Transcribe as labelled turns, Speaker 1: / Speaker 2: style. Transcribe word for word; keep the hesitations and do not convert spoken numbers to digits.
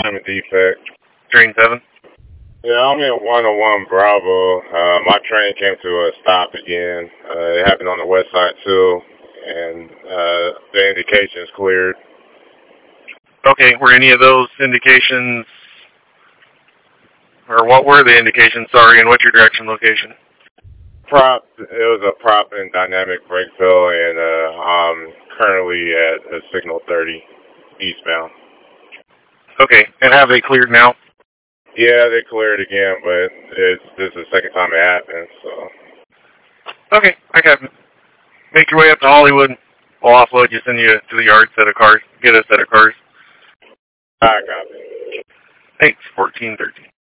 Speaker 1: Time of defect.
Speaker 2: Train seven?
Speaker 1: Yeah, I'm in one oh one Bravo. Uh, my train came to a stop again. Uh, it happened on the west side too, and uh, the indications cleared.
Speaker 2: Okay, were any of those indications, or what were the indications, sorry, and what's your direction location?
Speaker 1: Prop, it was a prop and dynamic brake fill, and uh, I'm currently at a signal thirty eastbound.
Speaker 2: Okay, and have they cleared now?
Speaker 1: Yeah, they cleared again, but it's this is the second time it happened, so.
Speaker 2: Okay, I got it. Make your way up to Hollywood. We'll offload you, send you to the yard, set of cars, get a set of cars.
Speaker 1: I got it.
Speaker 2: Thanks, fourteen thirteen.